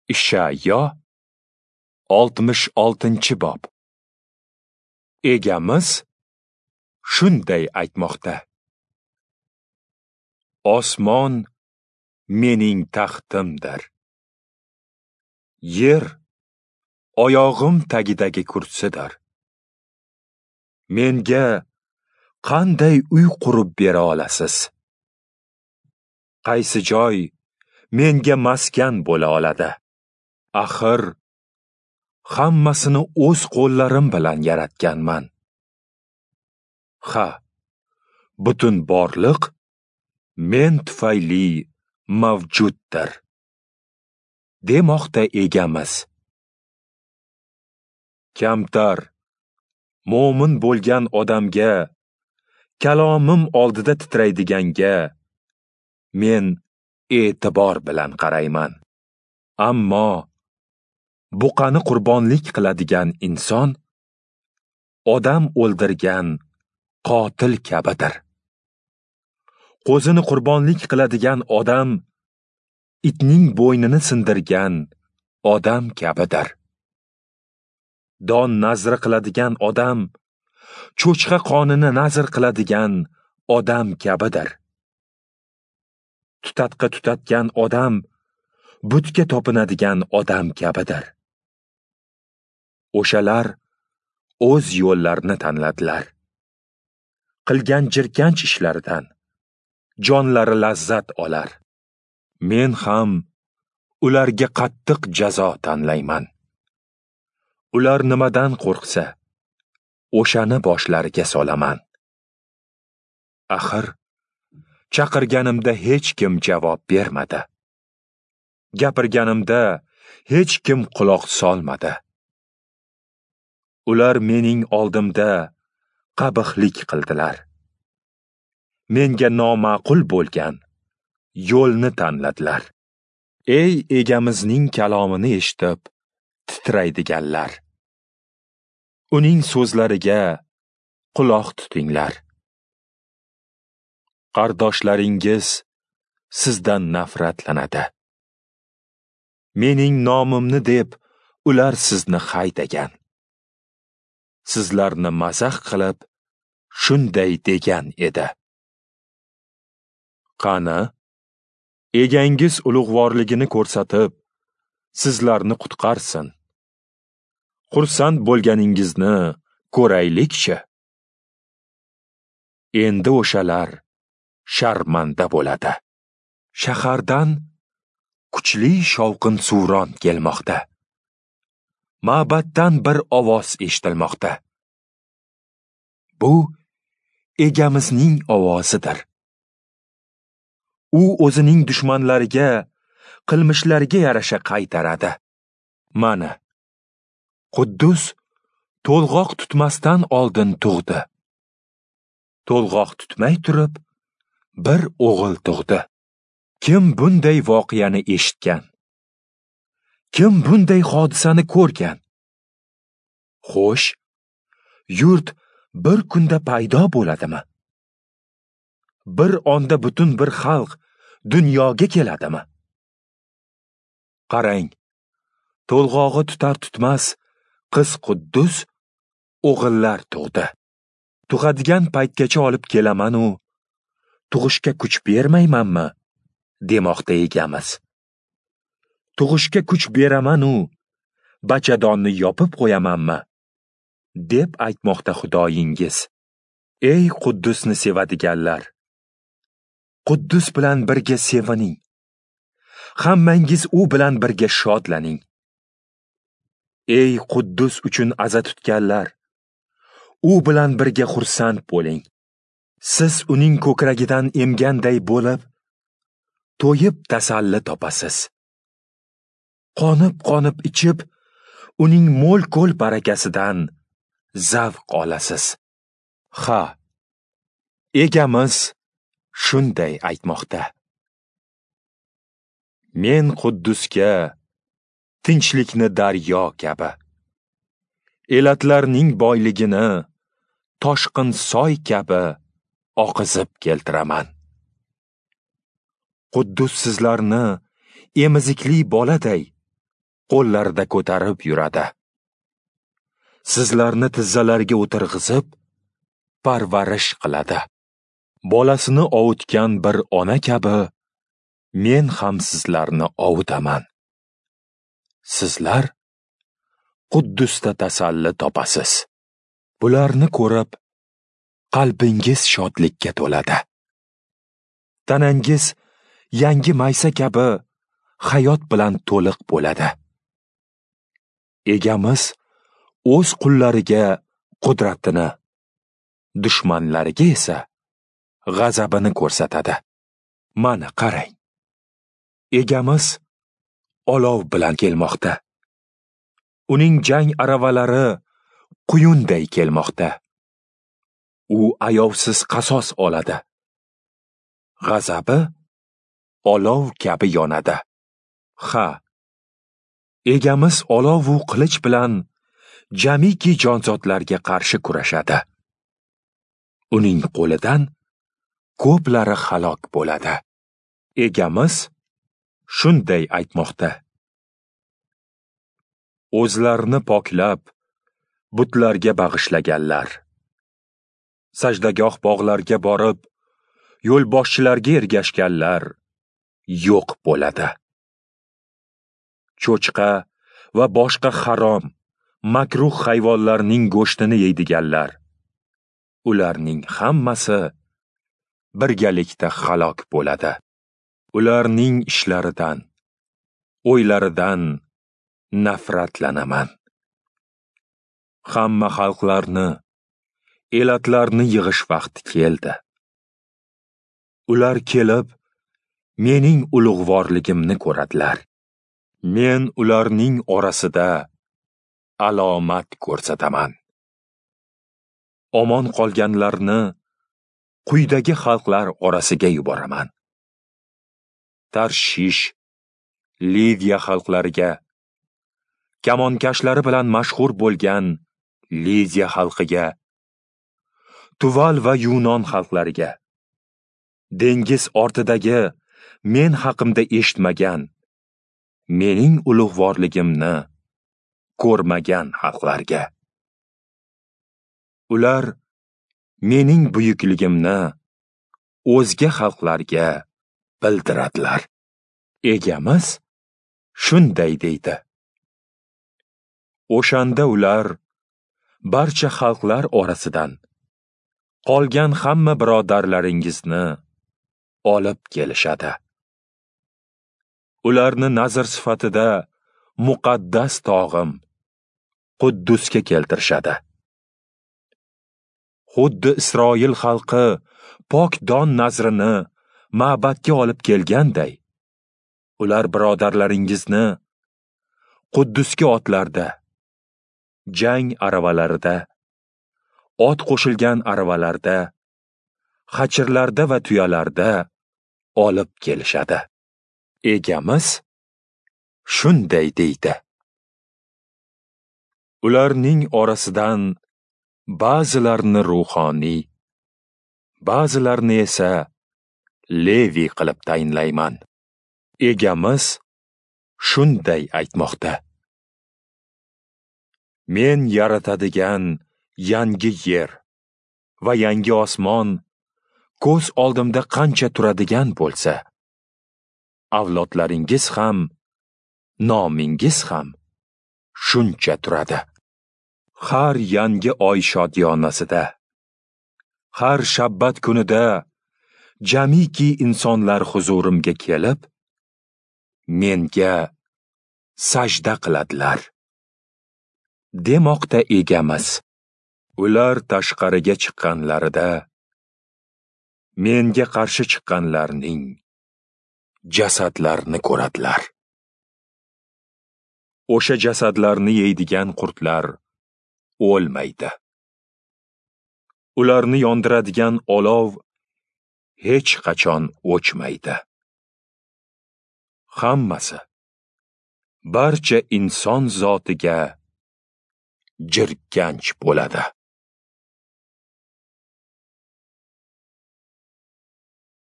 Ishaiyo 66-bob. Egamiz shunday aytmoqda: Osmon mening taxtimdir. Yer oyog'im tagidagi kursidir. Menga qanday uy qurib bera olasiz? Qaysi joy menga maskan bo'la oladi? Axir hammasini o'z qo'llarim bilan yaratganman. Ha, butun borliq men tufayli mavjuddir, demoqda egamiz. Kamtar, mo'min bo'lgan odamga, kalomim oldida titraydiganga men e'tibor bilan qarayman. Ammo buqani qurbonlik qiladigan inson odam o'ldirgan qotil kabidir. Qo'zini qurbonlik qiladigan odam itning bo'ynini sindirgan odam kabidir. Don nazri qiladigan odam cho'chqa qonini nazr qiladigan odam kabidir. Tutatqa tutatgan odam butga topinadigan odam kabidir. O'shalar o'z yo'llarini tanladilar. Qilgan jirkanch ishlaridan jonlari lazzat olar. Men ham ularga qattiq jazo tanlayman. Ular nimadan qo'rqsa, o'shani boshlariga solaman. Axir chaqirganimda hech kim javob bermadi. Gapirganimda hech kim quloq solmadi. Ular mening oldimda qabihlik qildilar. Menga noma'qul bo'lgan yo'lni tanladilar. Ey egamizning kalomini eshitib titraydiganlar, uning so'zlariga quloq tutinglar. Qardoshlaringiz sizdan nafratlanadi. Mening nomimni deb ular sizni haydagan. Sizlarni mazax qilib shunday degan edi. Qani, egangiz ulug'vorligini ko'rsatib sizlarni qutqarsin. Xursand bo'lganingizni ko'raylik-chi. Endi o'shalar sharmanda bo'ladi. Shahardan kuchli shovqin suron kelmoqda. Ma'batdan bir ovoz eshitilmoqda. Bu egamizning ovozidir. U o'zining dushmanlariga qilmishlariga yarasha qaytaradi. Mana, Quddus to'lg'oq tutmasdan oldin tug'di. To'lg'oq tutmay turib bir o'g'il tug'di. Kim bunday voqeani eshitgan? Kim bunday hodisani ko'rgan? Xo'sh, yurt bir kunda paydo bo'ladimi? Bir onda butun bir xalq dunyoga keladimi? Qarang, to'lg'og'i tutar tutmas qiz Quddus o'g'illar tug'di. Tug'adigan paytgacha olib kelaman-u, tug'ishga kuch bermaymanmi? Demoqda egamiz. Tug'ishga kuch beraman-u, bachadonni yopib qo'yamanmi? Deb aytmoqda Xudoyingiz. Ey Quddusni sevadiganlar, Quddus bilan birga sevining. Hammangiz u bilan birga shodlaning. Ey Quddus uchun aza tutganlar, u bilan birga xursand bo'ling. Siz uning ko'kragidan emganday bo'lib, to'yib tasalli topasiz. Qonib ichib, uning mo'l-ko'l barakasidan zavq olasiz. Ha, egamiz shunday aytmoqda. Men Quddusga tinchlikni daryo kabi, elatlarning boyligini toshqin soy kabi oqizib keltiraman. Quddus sizlarni emizikli boladay qo'llarida ko'tarib yuradi. Sizlarni tizzalariga o'tirg'izib, parvarish qiladi. Bolasini ovutgan bir ona kabi, men ham sizlarni ovutaman. Sizlar Quddusda tasalli topasiz. Bularni ko'rib, qalbingiz shodlikka to'ladi. Tanangiz yangi maysa kabi hayot bilan to'liq bo'ladi. Egamiz o'z qullariga qudratini, dushmanlariga esa g'azabini ko'rsatadi. Mana qarang. Egamiz olov bilan kelmoqda. Uning jang aravalari quyunday kelmoqda. U ayovsiz qasos oladi. G'azabi olov kabi yonadi. Ha, egamiz olov va qilich bilan jamiki jonzotlarga qarshi kurashadi. Uning qo'lidan ko'plari halok bo'ladi. Egamiz shunday aytmoqda. O'zlarini poklab, butlarga bag'ishlaganlar. Sajdagoh bog'larga borib, yo'lboshchilarga ergashganlar yo'q bo'ladi. Cho'chqa va boshqa harom, makruh hayvonlarning go'shtini yeydiganlar. Ularning hammasi birgalikda halok bo'ladi. Ularning ishlaridan, o'ylaridan nafratlanaman. Hamma xalqlarni, elatlarni yig'ish vaqti keldi. Ular kelib, mening ulug'vorligimni ko'radilar. Men ularning orasida alomat ko'rsataman. Omon qolganlarni quyidagi xalqlar orasiga yuboraman. Tarshish, Liviya xalqlariga, kamonkashlari bilan mashhur bo'lgan Liviya xalqiga, Tuval va Yunon xalqlariga, dengiz ortidagi men haqimda eshitmagan, mening ulug'vorligimni ko'rmagan xalqlarga. Ular mening buyukligimni o'zga xalqlarga bildiradilar. Egamiz shunday deydi. O'shanda ular barcha xalqlar orasidan qolgan hamma birodarlaringizni olib kelishadi. Ularni nazr sifatida muqaddas tog'im Quddusga keltirishadi. Xuddi Isroil xalqi pok don nazrini ma'batga olib kelganday, ular birodarlaringizni Quddusga otlarda, jang aravalarida, ot qo'shilgan aravalarda, xachirlarda va tuyalarda olib kelishadi. Egamiz shunday deydi. Ularning orasidan ba'zilarni ruhoniy, ba'zilarni esa Levi qilib tayinlayman. Egamiz shunday aytmoqda. Men yaratadigan yangi yer va yangi osmon ko'z oldimda qancha turadigan bo'lsa, avlodlaringiz ham, nomingiz ham shuncha turadi. Har yangi oy shodiyonasida, har shabbat kunida jamiki insonlar huzurimga kelib, menga sajda qiladilar. Demoqda egamiz. Ular tashqariga chiqqanlarida menga qarshi chiqqanlarning jasadlarini ko'radilar. O'sha jasadlarni yeydigan qurtlar o'lmaydi. Ularni yondiradigan olov hech qachon o'chmaydi. Hammasi barcha inson zotiga jirkanch bo'ladi.